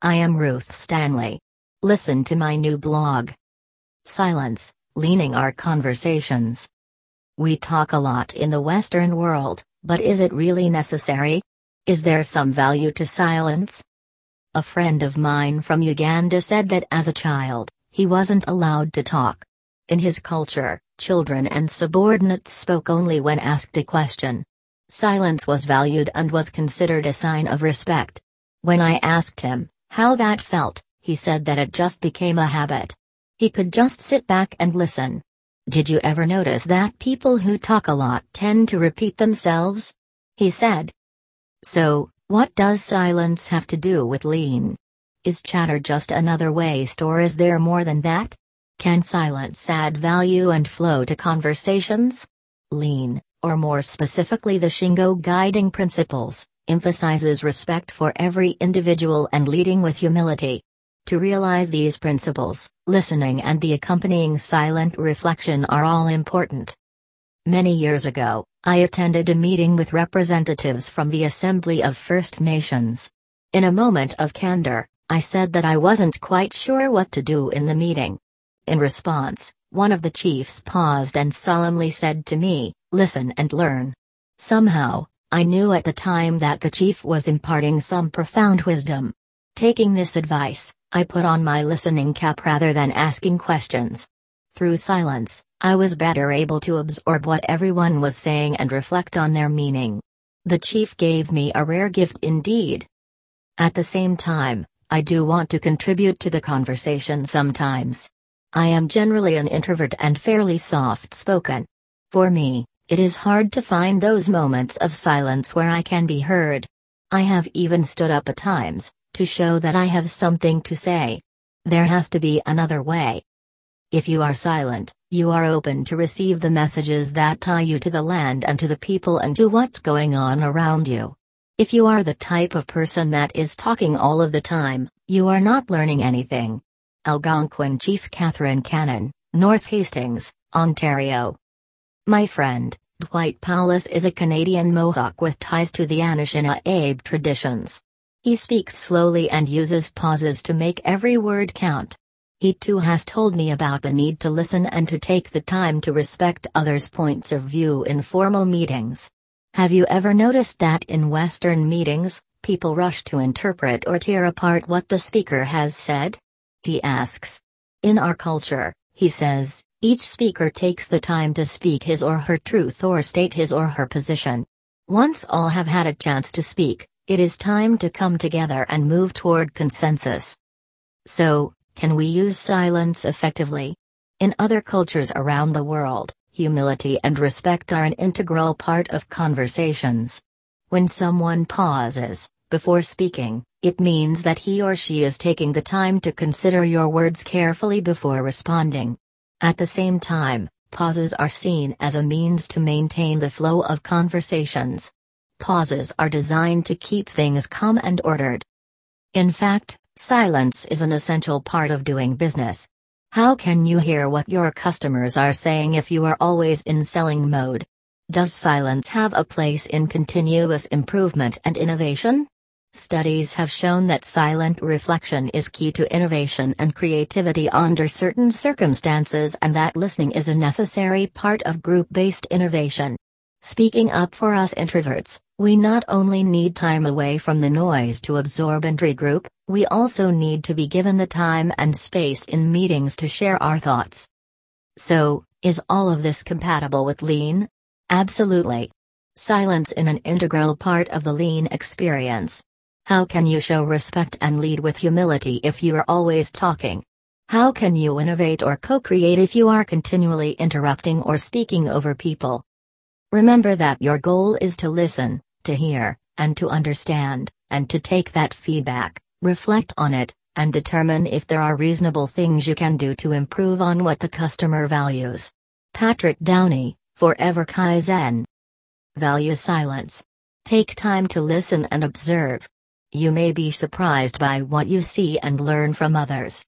I am Ruth Stanley. Listen to my new blog. Silence, Leaning Our Conversations. We talk a lot in the Western world, but is it really necessary? Is there some value to silence? A friend of mine from Uganda said that as a child, he wasn't allowed to talk. In his culture, children and subordinates spoke only when asked a question. Silence was valued and was considered a sign of respect. When I asked him how that felt, he said that it just became a habit. He could just sit back and listen. Did you ever notice that people who talk a lot tend to repeat themselves? He said. So, what does silence have to do with lean? Is chatter just another waste, or is there more than that? Can silence add value and flow to conversations? Lean, or more specifically the Shingo guiding principles, emphasizes respect for every individual and leading with humility. To realize these principles, listening and the accompanying silent reflection are all important. Many years ago, I attended a meeting with representatives from the Assembly of First Nations. In a moment of candor, I said that I wasn't quite sure what to do in the meeting. In response, one of the chiefs paused and solemnly said to me, "Listen and learn." Somehow, I knew at the time that the chief was imparting some profound wisdom. Taking this advice, I put on my listening cap rather than asking questions. Through silence, I was better able to absorb what everyone was saying and reflect on their meaning. The chief gave me a rare gift indeed. At the same time, I do want to contribute to the conversation sometimes. I am generally an introvert and fairly soft-spoken. For me, it is hard to find those moments of silence where I can be heard. I have even stood up at times, to show that I have something to say. There has to be another way. If you are silent, you are open to receive the messages that tie you to the land and to the people and to what's going on around you. If you are the type of person that is talking all of the time, you are not learning anything. Algonquin Chief Catherine Cannon, North Hastings, Ontario. My friend, Dwight Paulus is a Canadian Mohawk with ties to the Anishinaabe traditions. He speaks slowly and uses pauses to make every word count. He too has told me about the need to listen and to take the time to respect others' points of view in formal meetings. Have you ever noticed that in Western meetings, people rush to interpret or tear apart what the speaker has said? He asks. In our culture, he says, each speaker takes the time to speak his or her truth or state his or her position. Once all have had a chance to speak, it is time to come together and move toward consensus. So, can we use silence effectively? In other cultures around the world, humility and respect are an integral part of conversations. When someone pauses before speaking, it means that he or she is taking the time to consider your words carefully before responding. At the same time, pauses are seen as a means to maintain the flow of conversations. Pauses are designed to keep things calm and ordered. In fact, silence is an essential part of doing business. How can you hear what your customers are saying if you are always in selling mode? Does silence have a place in continuous improvement and innovation? Studies have shown that silent reflection is key to innovation and creativity under certain circumstances, and that listening is a necessary part of group-based innovation. Speaking up for us introverts, we not only need time away from the noise to absorb and regroup, we also need to be given the time and space in meetings to share our thoughts. So, is all of this compatible with lean? Absolutely. Silence is an integral part of the lean experience. How can you show respect and lead with humility if you are always talking? How can you innovate or co-create if you are continually interrupting or speaking over people? Remember that your goal is to listen, to hear, and to understand, and to take that feedback, reflect on it, and determine if there are reasonable things you can do to improve on what the customer values. Patrick Downey, Forever Kaizen. Value silence. Take time to listen and observe. You may be surprised by what you see and learn from others.